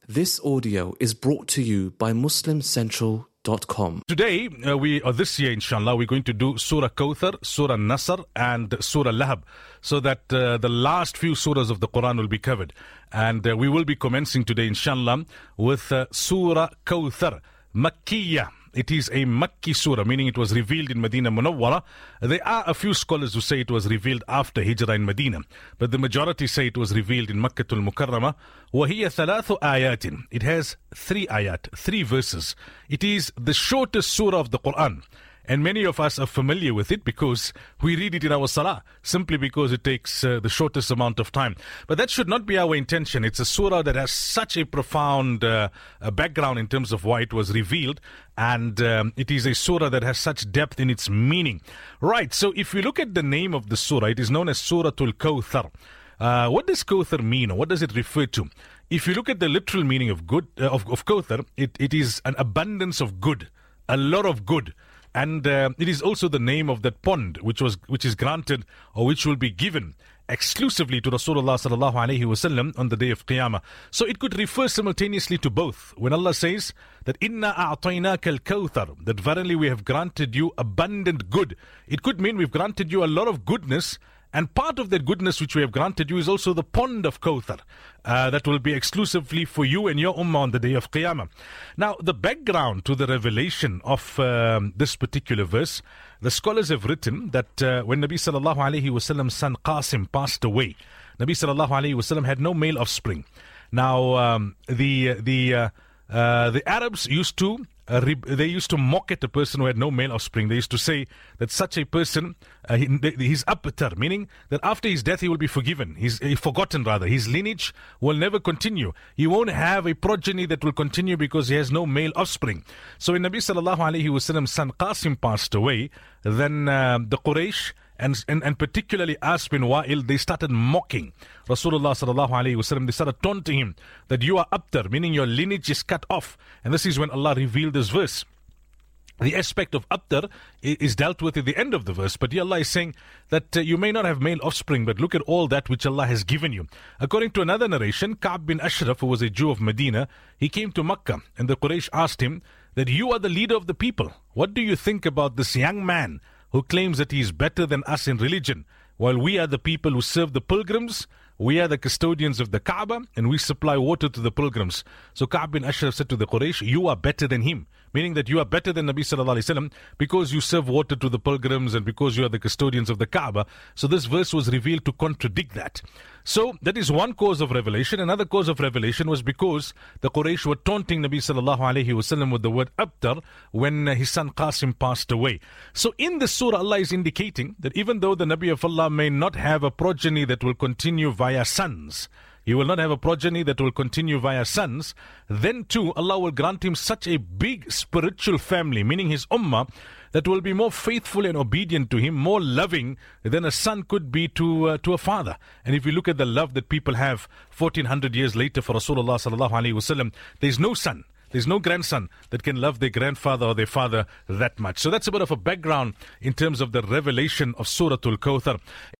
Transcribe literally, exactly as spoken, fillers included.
This audio is brought to you by Muslim Central dot com. Today, uh, we or this year, inshallah, we're going to do Surah Kawthar, Surah Nasr, and Surah Lahab, so that uh, the last few surahs of the Quran will be covered. And uh, we will be commencing today, inshallah, with uh, Surah Kawthar, Makkiyah. It is a Makki surah, meaning it was revealed in Medina Munawwara. There are a few scholars who say it was revealed after Hijrah in Medina, but the majority say it was revealed in Makkatul Mukarramah. وَهِيَ ثَلَاثُ آيَاتٍ. It has three ayat, three verses. It is the shortest surah of the Quran. And many of us are familiar with it because we read it in our salah, simply because it takes uh, the shortest amount of time. But that should not be our intention. It's a surah that has such a profound uh, uh, background in terms of why it was revealed. And um, it is a surah that has such depth in its meaning. Right, so if you look at the name of the surah, it is known as Suratul Kawthar. Uh, what does Kawthar mean, or what does it refer to? If you look at the literal meaning of good uh, of, of Kawthar, it, it is an abundance of good, a lot of good. And uh, it is also the name of that pond which was which is granted or which will be given exclusively to Rasulullah sallallahu alaihi wasallam on the day of Qiyamah. So it could refer simultaneously to both. When Allah says that inna a'tainaka al-kawthar, that verily we have granted you abundant good, it could mean we've granted you a lot of goodness. And part of that goodness which we have granted you is also the pond of Kawthar uh, that will be exclusively for you and your ummah on the day of Qiyamah. Now, the background to the revelation of um, this particular verse, the scholars have written that uh, when Nabi sallallahu alaihi wasallam's son Qasim passed away, Nabi sallallahu alaihi wasallam had no male offspring. Now, um, the the uh, uh, the Arabs used to Uh, they used to mock at a person who had no male offspring. They used to say that such a person, uh, he, he's abtar, meaning that after his death he will be forgiven. He's uh, forgotten rather. His lineage will never continue. He won't have a progeny that will continue because he has no male offspring. So when Nabi sallallahu alaihi wasallam's son Qasim passed away, then uh, the Quraysh And, and and particularly As bin Wa'il, they started mocking Rasulullah sallallahu alaihi wasallam. They started taunting him that you are abtar, meaning your lineage is cut off. And this is when Allah revealed this verse. The aspect of abtar is dealt with at the end of the verse, but here Allah is saying that uh, you may not have male offspring, but look at all that which Allah has given you. According to another narration, Ka'b bin Ashraf, who was a Jew of Medina, he came to Makkah, and the Quraysh asked him that you are the leader of the people. What do you think about this young man who claims that he is better than us in religion, while we are the people who serve the pilgrims, we are the custodians of the Kaaba, and we supply water to the pilgrims. So Ka'b bin Ashraf said to the Quraysh, you are better than him, meaning that you are better than Nabi sallallahu alaihi wasallam because you serve water to the pilgrims and because you are the custodians of the Kaaba. So this verse was revealed to contradict that. So that is one cause of revelation. Another cause of revelation was because the Quraysh were taunting Nabi sallallahu alaihi wasallam with the word abtar when his son Qasim passed away. So in this surah, Allah is indicating that even though the Nabi of Allah may not have a progeny that will continue via sons, he will not have a progeny that will continue via sons, then too Allah will grant him such a big spiritual family, meaning his ummah, that will be more faithful and obedient to him, more loving than a son could be to uh, to a father. And if you look at the love that people have fourteen hundred years later for Rasulullah sallallahu alaihi wasallam, there's no son, there's no grandson that can love their grandfather or their father that much. So that's a bit of a background in terms of the revelation of Suratul Kawthar.